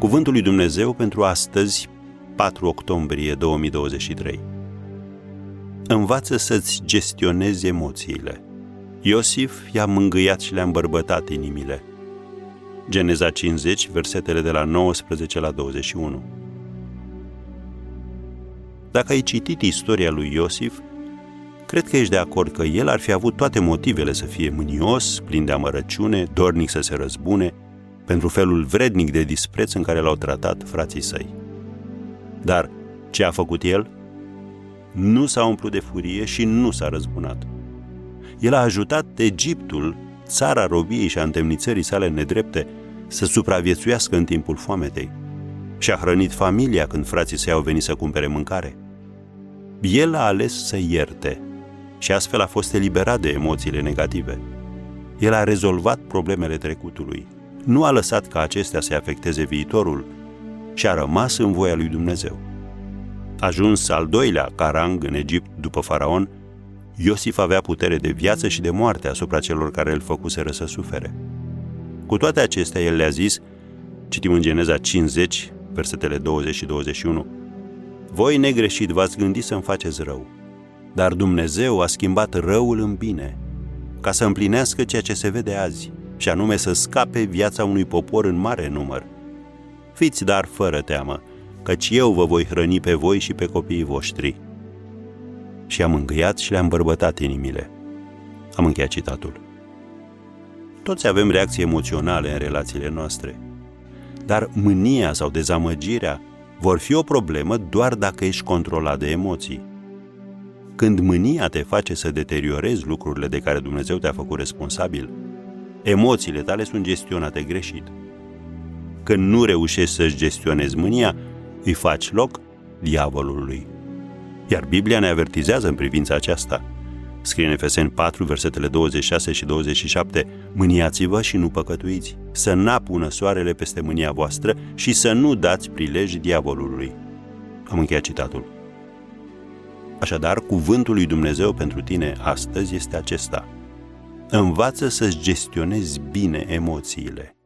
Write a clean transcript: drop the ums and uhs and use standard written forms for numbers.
Cuvântul lui Dumnezeu pentru astăzi, 4 octombrie 2023. Învață să-ți gestionezi emoțiile. Iosif i-a mângâiat și le-a îmbărbătat inimile. Geneza 50, versetele de la 19 la 21. Dacă ai citit istoria lui Iosif, cred că ești de acord că el ar fi avut toate motivele să fie mânios, plin de amărăciune, dornic să se răzbune, pentru felul vrednic de dispreț în care l-au tratat frații săi. Dar ce a făcut el? Nu s-a umplut de furie și nu s-a răzbunat. El a ajutat Egiptul, țara robiei și a întemnițării sale nedrepte, să supraviețuiască în timpul foametei și a hrănit familia când frații săi au venit să cumpere mâncare. El a ales să ierte și astfel a fost eliberat de emoțiile negative. El a rezolvat problemele trecutului, nu a lăsat ca acestea să afecteze viitorul și a rămas în voia lui Dumnezeu. Ajuns al doilea ca rang în Egipt după faraon, Iosif avea putere de viață și de moarte asupra celor care îl făcuseră să sufere. Cu toate acestea, el le-a zis, citim în Geneza 50, versetele 20 și 21, voi negreșit v-ați gândit să-mi faceți rău, dar Dumnezeu a schimbat răul în bine, ca să împlinească ceea ce se vede azi, și anume să scape viața unui popor în mare număr. Fiți dar fără teamă, căci eu vă voi hrăni pe voi și pe copiii voștri. Și a mângâiat și le-a îmbărbătat inimile. Am încheiat citatul. Toți avem reacții emoționale în relațiile noastre, dar mânia sau dezamăgirea vor fi o problemă doar dacă ești controlat de emoții. Când mânia te face să deteriorezi lucrurile de care Dumnezeu te-a făcut responsabil, emoțiile tale sunt gestionate greșit. Când nu reușești să-și gestionezi mânia, îi faci loc diavolului. Iar Biblia ne avertizează în privința aceasta. Scrie în Efeseni 4, versetele 26 și 27, mâniați-vă și nu păcătuiți, să n-apună soarele peste mânia voastră și să nu dați prilej diavolului. Am încheiat citatul. Așadar, cuvântul lui Dumnezeu pentru tine astăzi este acesta. Învață să-ți gestionezi bine emoțiile.